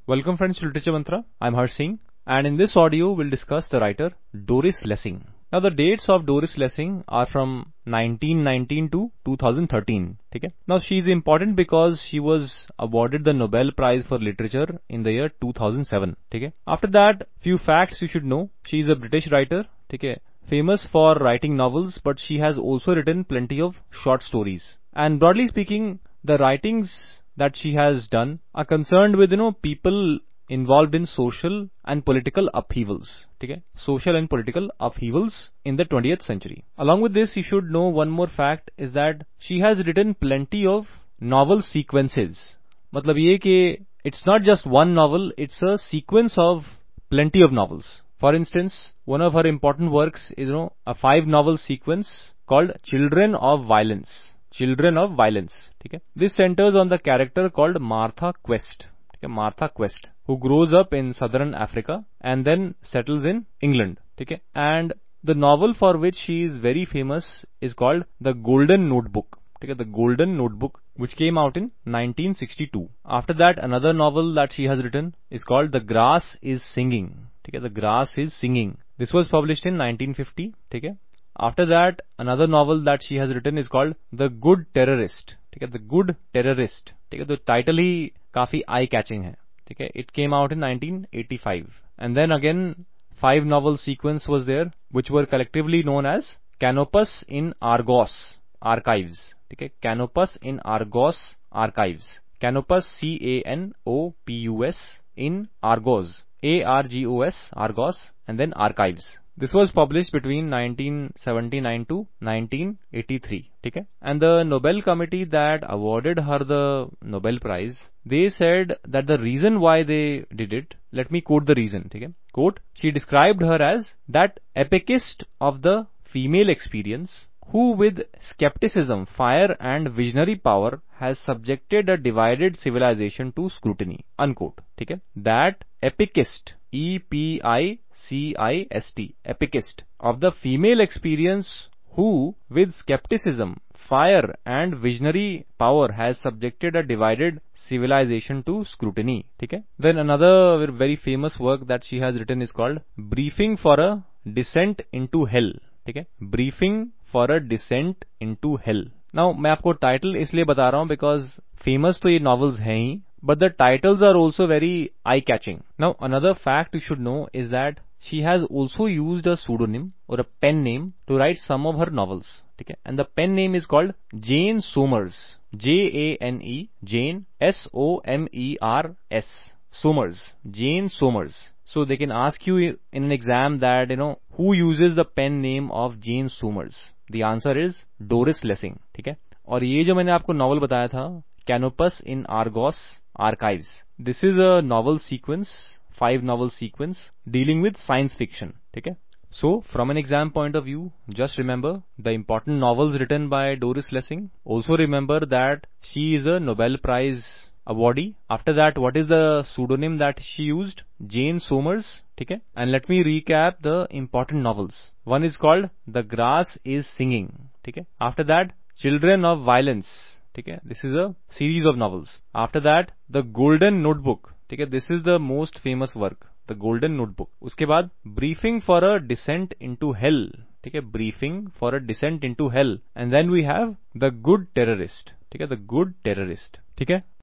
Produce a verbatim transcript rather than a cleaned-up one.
Welcome friends to Literature Mantra. I'm Harsh Singh, and in this audio we'll discuss the writer Doris Lessing. Now the dates of Doris Lessing are from nineteen nineteen to two thousand thirteen. Okay? Now she is important because she was awarded the Nobel Prize for Literature in the year two thousand seven. Okay? After that, few facts you should know. She is a British writer. Okay? Famous for writing novels, but she has also written plenty of short stories. And broadly speaking, the writings that she has done are concerned with, you know, people involved in social and political upheavals. Okay? Social and political upheavals in the twentieth century. Along with this, you should know one more fact is that she has written plenty of novel sequences. मतलब ये कि it's not just one novel, it's a sequence of plenty of novels. For instance, one of her important works is, you know, a five novel sequence called Children of Violence. Children of Violence. Okay? This centers on the character called Martha Quest. Okay? Martha Quest, who grows up in southern Africa and then settles in England. Okay? And the novel for which she is very famous is called The Golden Notebook. Okay? The Golden Notebook, which came out in nineteen sixty-two. After that, another novel that she has written is called The Grass is Singing. Okay? The Grass is Singing. This was published in nineteen fifty. Okay? After that, another novel that she has written is called The Good Terrorist. ठीक है, The Good Terrorist. ठीक है, तो title ही काफी eye catching है. ठीक है, it came out in nineteen eighty-five. And then again, five novel sequence was there, which were collectively known as Canopus in Argos Archives. ठीक है, Canopus in Argos Archives. Canopus, C A N O P U S, in Argos, A R G O S, Argos, and then Archives. This was published between nineteen seventy-nine to nineteen eighty-three. Okay? And the Nobel Committee that awarded her the Nobel Prize, they said that the reason why they did it, let me quote the reason. Okay? Quote, she described her as that epicist of the female experience who with skepticism, fire and visionary power has subjected a divided civilization to scrutiny. Unquote. Okay? That epicist, E P I C I S T, epicist of the female experience who with skepticism, fire and visionary power has subjected a divided civilization to scrutiny. Okay? Then another very famous work that she has written is called Briefing for a Descent into Hell. Okay? Briefing for a Descent into Hell. Now मैं आपको title इसलिए बता रहा हूँ because famous तो ये novels हैं ही, but the titles are also very eye-catching. Now another fact you should know is that she has also used a pseudonym or a pen name to write some of her novels. Okay? And the pen name is called Jane Somers. J A N E, Jane, S O M E R S. Somers. Jane Somers. So they can ask you in an exam that, you know, who uses the pen name of Jane Somers? The answer is Doris Lessing. ठीक है? और ये जो मैंने आपको novel बताया था, Canopus in Argos Archives. This is a novel sequence, five novel sequence dealing with science fiction. ठीक है? So, from an exam point of view, just remember the important novels written by Doris Lessing. Also remember that she is a Nobel Prize awardee. After that, what is the pseudonym that she used? Jane Somers. Okay? And let me recap the important novels. One is called The Grass is Singing. Okay? After that, Children of Violence. Okay? This is a series of novels. After that, The Golden Notebook. Okay? This is the most famous work. The Golden Notebook. उसके बाद Briefing for a Descent into Hell. ठीक है? Briefing for a Descent into Hell. And then we have The Good Terrorist. ठीक है? The Good Terrorist. ठीक है?